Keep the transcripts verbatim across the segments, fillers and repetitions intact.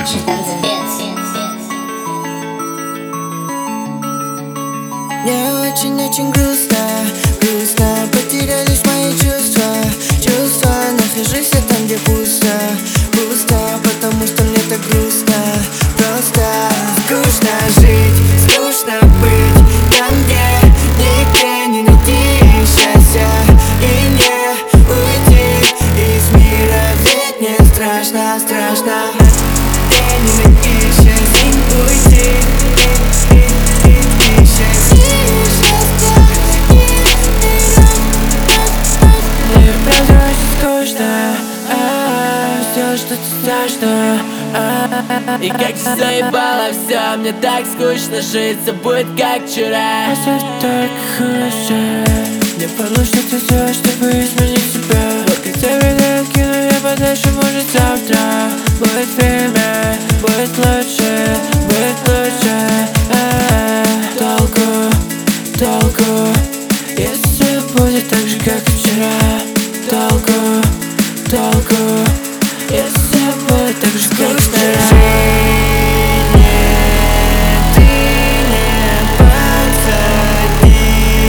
лучший танцпец. Мне очень-очень грустно, грустно. Потерялись мои чувства, чувства. Нахожусь я там, где пусто, пусто. Потому что мне так грустно, просто скучно жить, скучно быть там, где нигде не найти счастья и не уйти из мира. Ведь мне страшно, страшно, где не найти счастья, не уйти. Что-то страшно, и как заебало все, мне так скучно жить. Все будет как вчера, а все только хуже. Мне падло что-то делать, чтобы изменить себя. Вот как тебя кину я подальше, может завтра будет время, будет лучше, будет лучше. А-а-а. Толку, толку, если будет так же, как вчера. Толку, толку, если будет так же, как вчера. Ты не подходи,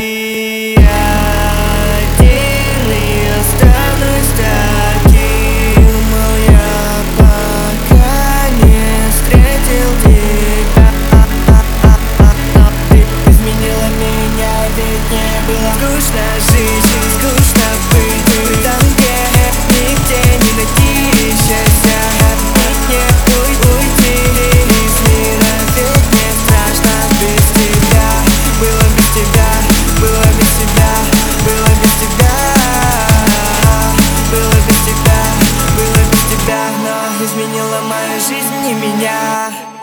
один и останусь таким. Я пока не встретил тебя. Ты изменила меня, ведь не было скучно жить, скучно быть там, где нигде не найти счастья, не уйти из мира. Ведь мне страшно без тебя, было без тебя, было без тебя, было без тебя, было без тебя, было без тебя. Но изменила мою жизнь не меня.